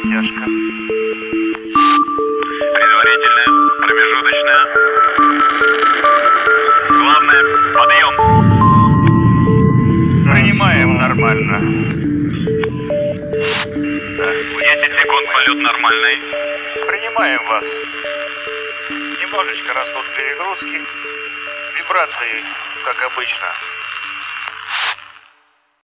Подтяжка. Предварительная, промежуточная. Главное, подъем. Принимаем нормально. 10 секунд, полет нормальный. Принимаем вас. Немножечко растут перегрузки. Вибрации, как обычно.